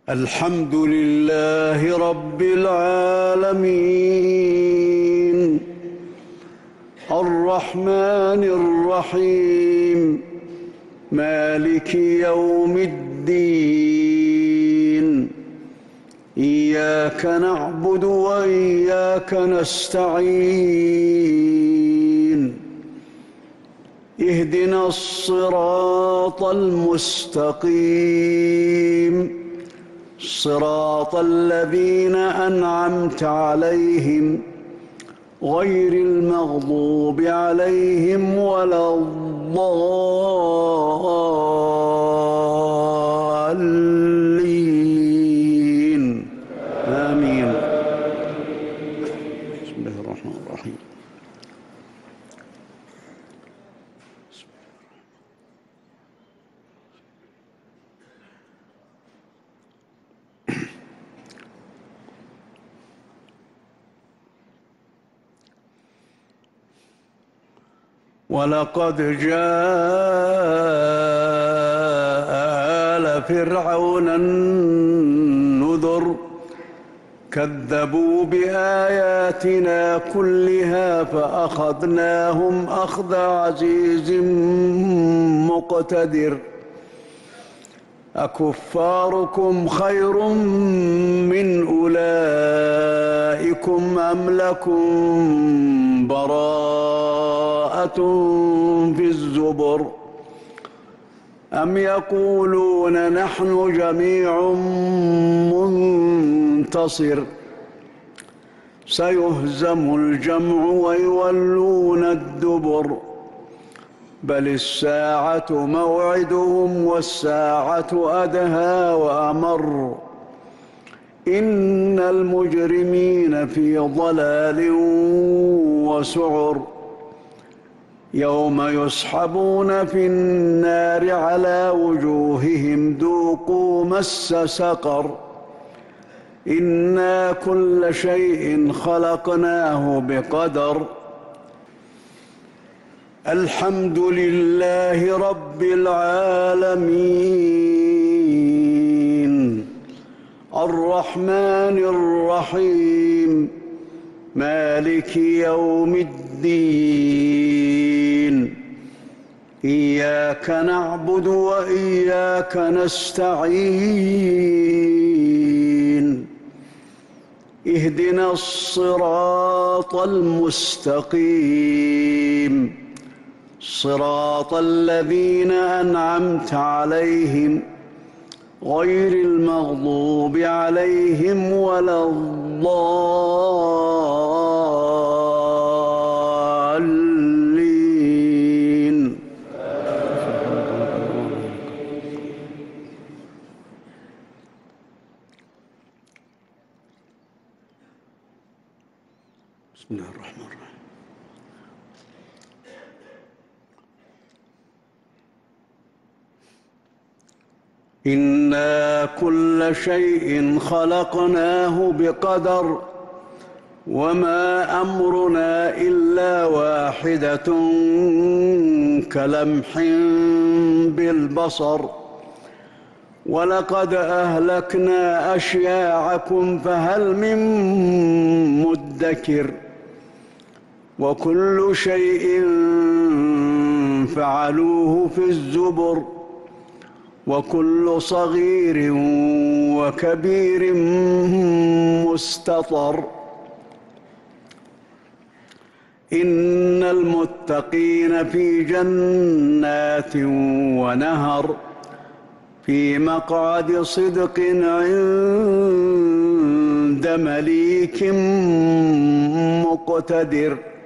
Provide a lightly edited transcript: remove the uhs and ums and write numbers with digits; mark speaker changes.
Speaker 1: الحمد لله رب العالمين الرحمن الرحيم مالك يوم الدين إياك نعبد وإياك نستعين اهدنا الصراط المستقيم صراط الذين أنعمت عليهم غير المغضوب عليهم ولا الضالين آمين. بسم الله الرحمن الرحيم. ولقد جاء آل فرعون النذر كذبوا بآياتنا كلها فأخذناهم أخذ عزيز مقتدر أكفاركم خير من أولئكم أم لكم براءة في الزبر أم يقولون نحن جميع منتصر سيهزم الجمع ويولون الدبر بل الساعة موعدهم والساعة أدهى وأمر إن المجرمين في ضلال وسعر يوم يسحبون في النار على وجوههم ذوقوا مس سقر إنا كل شيء خلقناه بقدر الحمد لله رب العالمين الرحمن الرحيم مالك يوم الدين إياك نعبد وإياك نستعين اهدنا الصراط المستقيم صراط الذين أنعمت عليهم غير المغضوب عليهم ولا الضالين. بسم الله الرحمن الرحيم. إنا كل شيء خلقناه بقدر وما أمرنا إلا واحدة كلمح بالبصر ولقد أهلكنا أشياعكم فهل من مدكر وكل شيء فعلوه في الزبر وكل صغير وكبير مستطر إن المتقين في جنات ونهر في مقعد صدق عند مليك مقتدر